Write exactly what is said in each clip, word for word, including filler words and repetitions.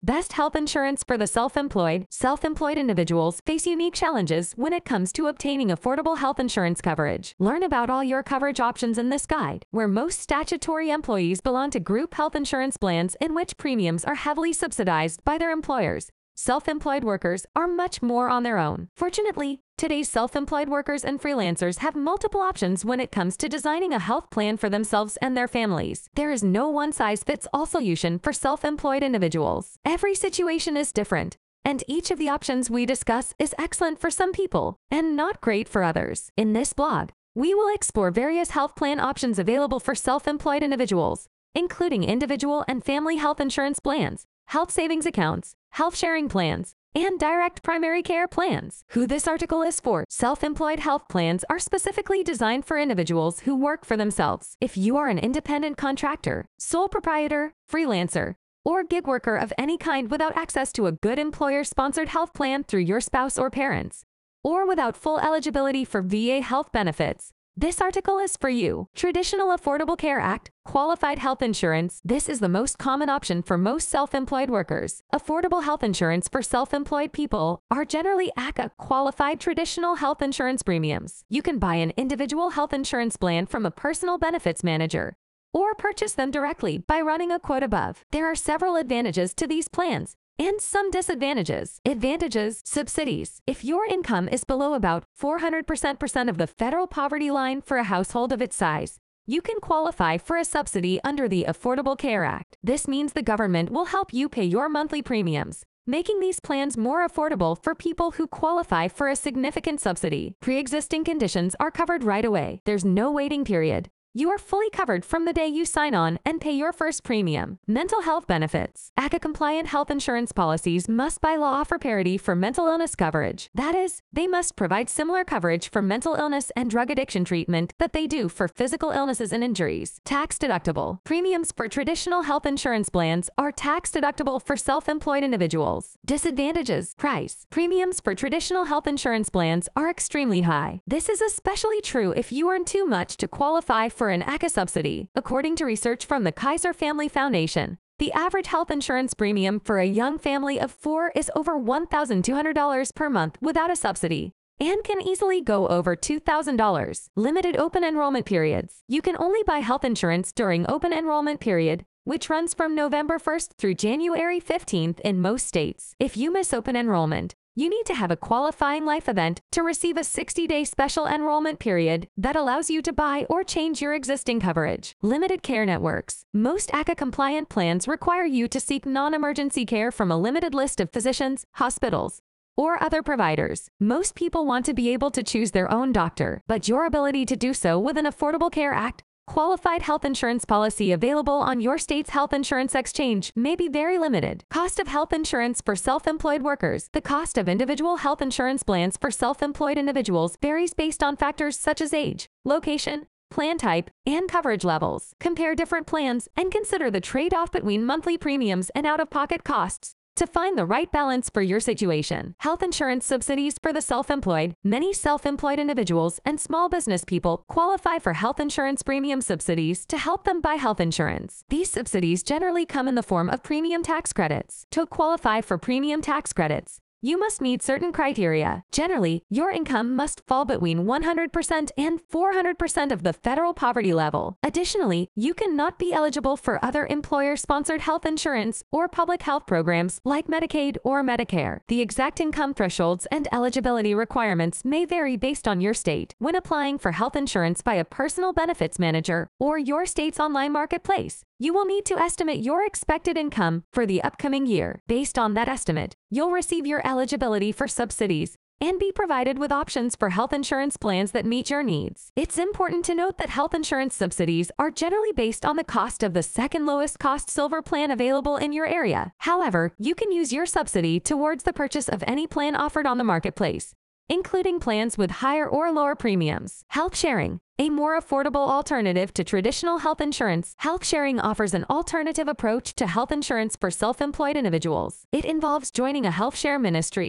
Best health insurance for the self-employed. Self-employed individuals face unique challenges when it comes to obtaining affordable health insurance coverage. Learn about all your coverage options in this guide, where most statutory employees belong to group health insurance plans in which premiums are heavily subsidized by their employers. Self-employed workers are much more on their own. Fortunately, today's self-employed workers and freelancers have multiple options when it comes to designing a health plan for themselves and their families. There is no one-size-fits-all solution for self-employed individuals. Every situation is different, and each of the options we discuss is excellent for some people and not great for others. In this blog, we will explore various health plan options available for self-employed individuals, including individual and family health insurance plans, health savings accounts, health sharing plans, and direct primary care plans. Who this article is for. Self-employed health plans are specifically designed for individuals who work for themselves. If you are an independent contractor, sole proprietor, freelancer, or gig worker of any kind without access to a good employer-sponsored health plan through your spouse or parents, or without full eligibility for V A health benefits, this article is for you. Traditional Affordable Care Act, qualified health insurance. This is the most common option for most self-employed workers. Affordable health insurance for self-employed people are generally A C A qualified traditional health insurance premiums. You can buy an individual health insurance plan from a personal benefits manager or purchase them directly by running a quote above. There are several advantages to these plans and some disadvantages. Advantages: subsidies. If your income is below about four hundred percent of the federal poverty line for a household of its size, you can qualify for a subsidy under the Affordable Care Act. This means the government will help you pay your monthly premiums, making these plans more affordable for people who qualify for a significant subsidy. Pre-existing conditions are covered right away. There's no waiting period. You are fully covered from the day you sign on and pay your first premium. Mental health benefits. A C A-compliant health insurance policies must by law offer parity for mental illness coverage. That is, they must provide similar coverage for mental illness and drug addiction treatment that they do for physical illnesses and injuries. Tax deductible. Premiums for traditional health insurance plans are tax deductible for self-employed individuals. Disadvantages. Price. Premiums for traditional health insurance plans are extremely high. This is especially true if you earn too much to qualify for for an A C A subsidy. According to research from the Kaiser Family Foundation, the average health insurance premium for a young family of four is over one thousand two hundred dollars per month without a subsidy, and can easily go over two thousand dollars. Limited open enrollment periods. You can only buy health insurance during open enrollment period, which runs from November first through January fifteenth in most states. If you miss open enrollment, you need to have a qualifying life event to receive a sixty-day special enrollment period that allows you to buy or change your existing coverage. Limited care networks. Most A C A-compliant plans require you to seek non-emergency care from a limited list of physicians, hospitals, or other providers. Most people want to be able to choose their own doctor, but your ability to do so with an Affordable Care Act qualified health insurance policy available on your state's health insurance exchange may be very limited. Cost of health insurance for self-employed workers. The cost of individual health insurance plans for self-employed individuals varies based on factors such as age, location, plan type, and coverage levels. Compare different plans and consider the trade-off between monthly premiums and out-of-pocket costs to find the right balance for your situation. Health insurance subsidies for the self-employed. Many self-employed individuals and small business people qualify for health insurance premium subsidies to help them buy health insurance. These subsidies generally come in the form of premium tax credits. To qualify for premium tax credits, you must meet certain criteria. Generally, your income must fall between one hundred percent and four hundred percent of the federal poverty level. Additionally, you cannot be eligible for other employer-sponsored health insurance or public health programs like Medicaid or Medicare. The exact income thresholds and eligibility requirements may vary based on your state. When applying for health insurance by a personal benefits manager or your state's online marketplace, you will need to estimate your expected income for the upcoming year. Based on that estimate, you'll receive your eligibility for subsidies and be provided with options for health insurance plans that meet your needs. It's important to note that health insurance subsidies are generally based on the cost of the second lowest cost silver plan available in your area. However, you can use your subsidy towards the purchase of any plan offered on the marketplace, including plans with higher or lower premiums. Health sharing. A more affordable alternative to traditional health insurance, health sharing offers an alternative approach to health insurance for self-employed individuals. It involves joining a health share ministry,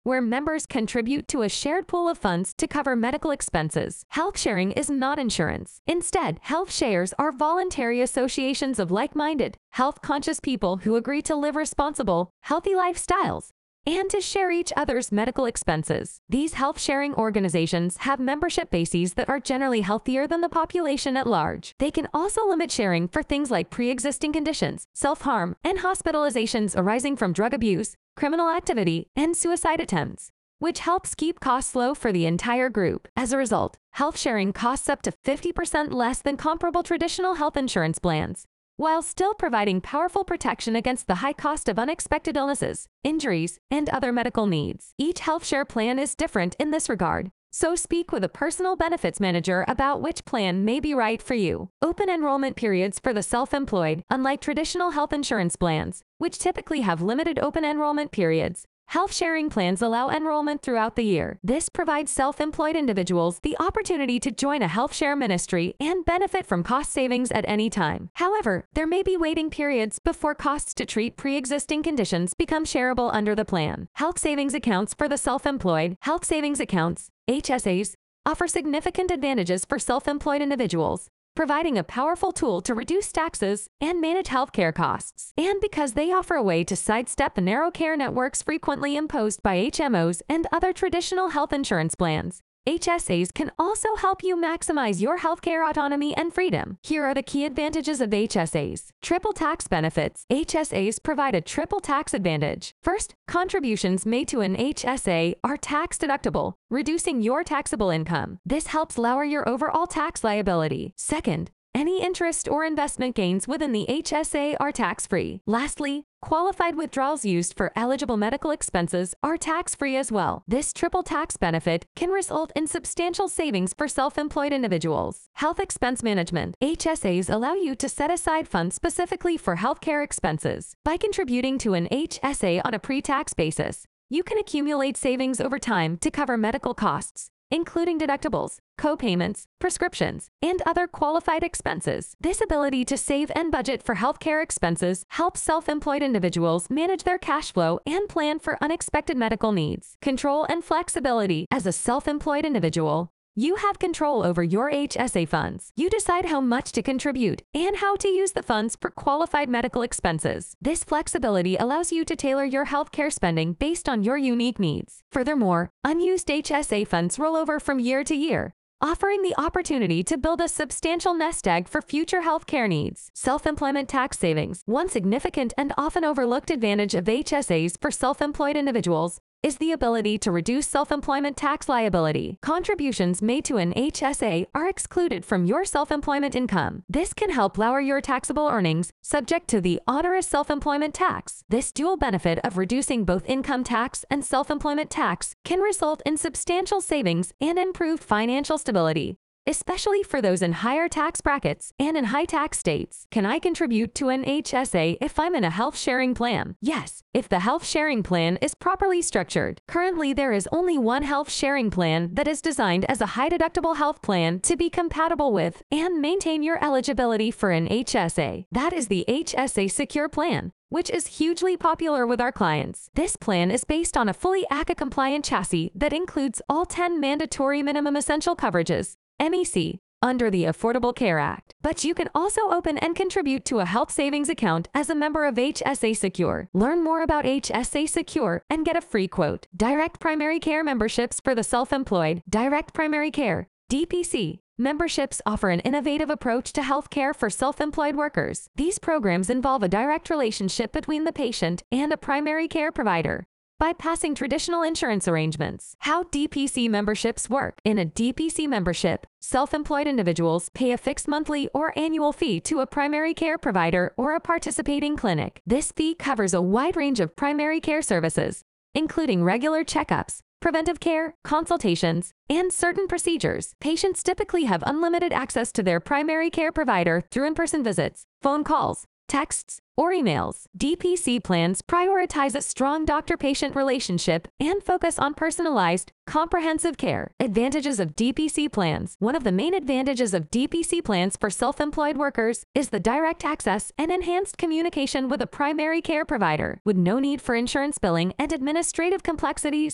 where members contribute to a shared pool of funds to cover medical expenses. Health sharing is not insurance. Instead, health shares are voluntary associations of like-minded, health-conscious people who agree to live responsible, healthy lifestyles and to share each other's medical expenses. These health-sharing organizations have membership bases that are generally healthier than the population at large. They can also limit sharing for things like pre-existing conditions, self-harm, and hospitalizations arising from drug abuse, criminal activity, and suicide attempts, which helps keep costs low for the entire group. As a result, health sharing costs up to fifty percent less than comparable traditional health insurance plans, while still providing powerful protection against the high cost of unexpected illnesses, injuries, and other medical needs. Each health share plan is different in this regard, so speak with a personal benefits manager about which plan may be right for you. Open enrollment periods for the self-employed. Unlike traditional health insurance plans, which typically have limited open enrollment periods, health sharing plans allow enrollment throughout the year. This provides self-employed individuals the opportunity to join a health share ministry and benefit from cost savings at any time. However, there may be waiting periods before costs to treat pre-existing conditions become shareable under the plan. Health savings accounts for the self-employed. Health savings accounts, H S As, offer significant advantages for self-employed individuals, providing a powerful tool to reduce taxes and manage healthcare costs. And because they offer a way to sidestep the narrow care networks frequently imposed by H M Os and other traditional health insurance plans, H S As can also help you maximize your healthcare autonomy and freedom. Here are the key advantages of H S As. Triple tax benefits. H S As provide a triple tax advantage. First, contributions made to an H S A are tax deductible, reducing your taxable income. This helps lower your overall tax liability. Second, any interest or investment gains within the H S A are tax-free. Lastly, qualified withdrawals used for eligible medical expenses are tax-free as well. This triple tax benefit can result in substantial savings for self-employed individuals. Health expense management. H S As allow you to set aside funds specifically for healthcare expenses. By contributing to an H S A on a pre-tax basis, you can accumulate savings over time to cover medical costs, including deductibles, co-payments, prescriptions, and other qualified expenses. This ability to save and budget for healthcare expenses helps self-employed individuals manage their cash flow and plan for unexpected medical needs. Control and flexibility. As a self-employed individual, you have control over your H S A funds. You decide how much to contribute and how to use the funds for qualified medical expenses. This flexibility allows you to tailor your healthcare spending based on your unique needs. Furthermore, unused H S A funds roll over from year to year, offering the opportunity to build a substantial nest egg for future healthcare needs. Self-employment tax savings. One significant and often overlooked advantage of H S As for self-employed individuals is the ability to reduce self-employment tax liability. Contributions made to an H S A are excluded from your self-employment income. This can help lower your taxable earnings, subject to the onerous self-employment tax. This dual benefit of reducing both income tax and self-employment tax can result in substantial savings and improved financial stability, especially for those in higher tax brackets and in high-tax states. Can I contribute to an H S A if I'm in a health-sharing plan? Yes, if the health-sharing plan is properly structured. Currently, there is only one health-sharing plan that is designed as a high-deductible health plan to be compatible with and maintain your eligibility for an H S A. That is the H S A Secure Plan, which is hugely popular with our clients. This plan is based on a fully A C A-compliant chassis that includes all ten mandatory minimum essential coverages, M E C, under the Affordable Care Act. But you can also open and contribute to a health savings account as a member of H S A Secure. Learn more about H S A Secure and get a free quote. Direct Primary Care memberships for the self-employed. Direct Primary Care, D P C, memberships offer an innovative approach to healthcare for self-employed workers. These programs involve a direct relationship between the patient and a primary care provider, bypassing traditional insurance arrangements. How D P C memberships work. In a D P C membership, self-employed individuals pay a fixed monthly or annual fee to a primary care provider or a participating clinic. This fee covers a wide range of primary care services, including regular checkups, preventive care, consultations, and certain procedures. Patients typically have unlimited access to their primary care provider through in-person visits, phone calls, texts, or emails. D P C plans prioritize a strong doctor-patient relationship and focus on personalized, comprehensive care. Advantages of D P C plans. One of the main advantages of D P C plans for self-employed workers is the direct access and enhanced communication with a primary care provider. With no need for insurance billing and administrative complexities,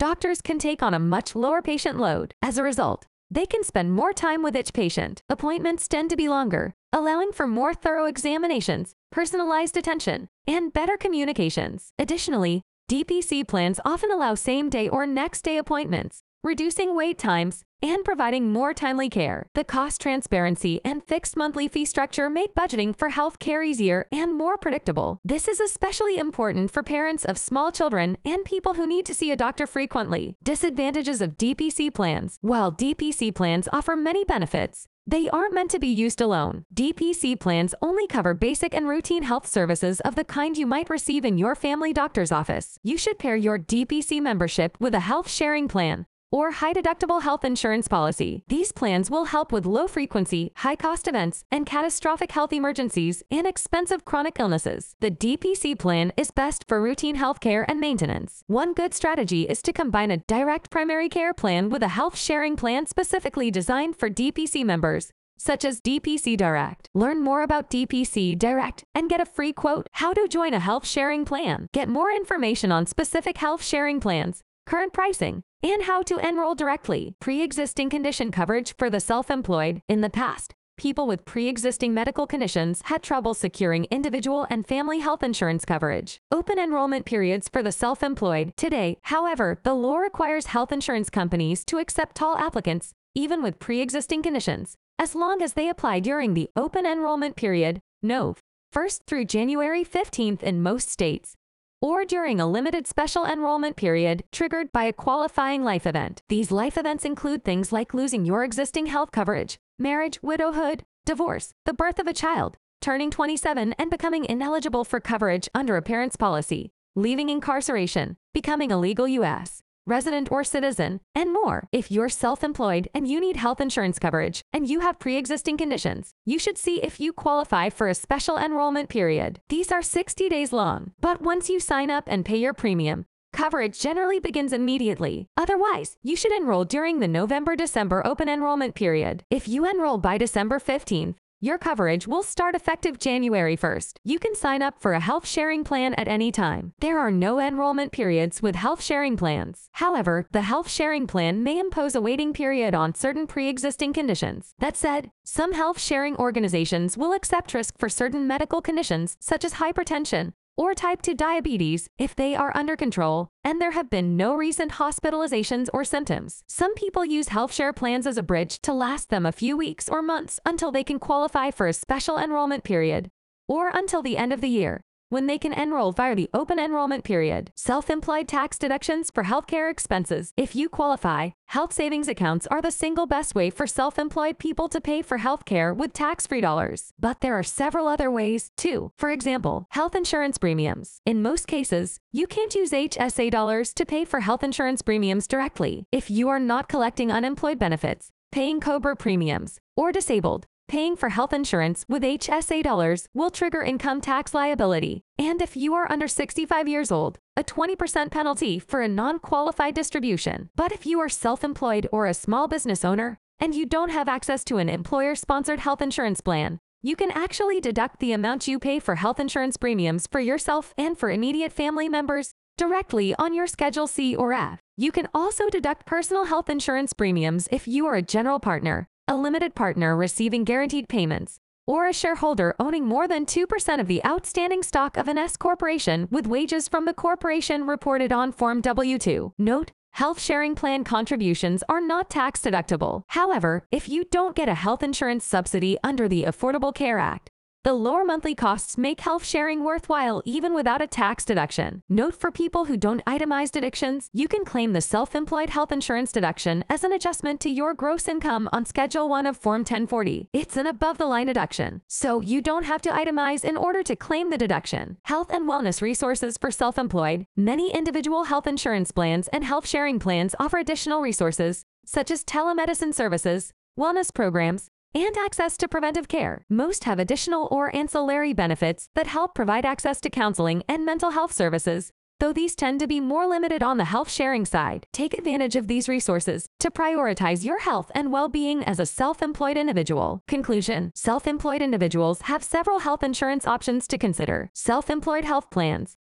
doctors can take on a much lower patient load. As a result, they can spend more time with each patient. Appointments tend to be longer, allowing for more thorough examinations, personalized attention, and better communications. Additionally, D P C plans often allow same-day or next-day appointments, reducing wait times and providing more timely care. The cost transparency and fixed monthly fee structure make budgeting for health care easier and more predictable. This is especially important for parents of small children and people who need to see a doctor frequently. Disadvantages of D P C plans. While D P C plans offer many benefits, they aren't meant to be used alone. D P C plans only cover basic and routine health services of the kind you might receive in your family doctor's office. You should pair your D P C membership with a health sharing plan or high-deductible health insurance policy. These plans will help with low-frequency, high-cost events and catastrophic health emergencies and expensive chronic illnesses. The D P C plan is best for routine health care and maintenance. One good strategy is to combine a direct primary care plan with a health-sharing plan specifically designed for D P C members, such as D P C Direct. Learn more about D P C Direct and get a free quote. How to join a health-sharing plan. Get more information on specific health-sharing plans, current pricing, and how to enroll directly. Pre-existing condition coverage for the self-employed. In the past, people with pre-existing medical conditions had trouble securing individual and family health insurance coverage. Open enrollment periods for the self-employed. Today, however, the law requires health insurance companies to accept all applicants, even with pre-existing conditions, as long as they apply during the open enrollment period, November first through January fifteenth in most states, or during a limited special enrollment period triggered by a qualifying life event. These life events include things like losing your existing health coverage, marriage, widowhood, divorce, the birth of a child, turning twenty-seven and becoming ineligible for coverage under a parent's policy, leaving incarceration, becoming a legal U S resident or citizen, and more. If you're self-employed and you need health insurance coverage and you have pre-existing conditions, you should see if you qualify for a special enrollment period. These are sixty days long, but once you sign up and pay your premium, coverage generally begins immediately. Otherwise, you should enroll during the November-December open enrollment period. If you enroll by December fifteenth, your coverage will start effective January first. You can sign up for a health sharing plan at any time. There are no enrollment periods with health sharing plans. However, the health sharing plan may impose a waiting period on certain pre-existing conditions. That said, some health sharing organizations will accept risk for certain medical conditions such as hypertension or type two diabetes if they are under control and there have been no recent hospitalizations or symptoms. Some people use health share plans as a bridge to last them a few weeks or months until they can qualify for a special enrollment period, or until the end of the year, when they can enroll via the open enrollment period. Self-employed tax deductions for healthcare expenses. If you qualify, health savings accounts are the single best way for self-employed people to pay for healthcare with tax-free dollars. But there are several other ways, too. For example, health insurance premiums. In most cases, you can't use H S A dollars to pay for health insurance premiums directly. If you are not collecting unemployed benefits, paying COBRA premiums, or disabled, paying for health insurance with H S A dollars will trigger income tax liability. And if you are under sixty-five years old, a twenty percent penalty for a non-qualified distribution. But if you are self-employed or a small business owner, and you don't have access to an employer-sponsored health insurance plan, you can actually deduct the amount you pay for health insurance premiums for yourself and for immediate family members directly on your Schedule C or F. You can also deduct personal health insurance premiums if you are a general partner, a limited partner receiving guaranteed payments, or a shareholder owning more than two percent of the outstanding stock of an S corporation with wages from the corporation reported on Form W two. Note: health sharing plan contributions are not tax deductible. However, if you don't get a health insurance subsidy under the Affordable Care Act, the lower monthly costs make health sharing worthwhile even without a tax deduction. Note: for people who don't itemize deductions, you can claim the self-employed health insurance deduction as an adjustment to your gross income on Schedule one of Form ten forty. It's an above-the-line deduction, so you don't have to itemize in order to claim the deduction. Health and wellness resources for self-employed. Many individual health insurance plans and health sharing plans offer additional resources, such as telemedicine services, wellness programs, and access to preventive care. Most have additional or ancillary benefits that help provide access to counseling and mental health services, though these tend to be more limited on the health sharing side. Take advantage of these resources to prioritize your health and well-being as a self-employed individual. Conclusion: self-employed individuals have several health insurance options to consider. Self-employed health plans.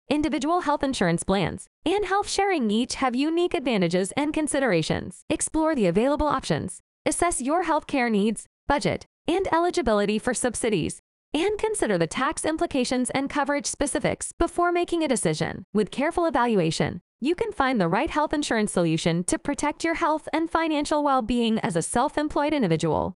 Individual health insurance plans and health sharing each have unique advantages and considerations. Explore the available options, assess your healthcare needs, budget, and eligibility for subsidies, and consider the tax implications and coverage specifics before making a decision. With careful evaluation, you can find the right health insurance solution to protect your health and financial well-being as a self-employed individual.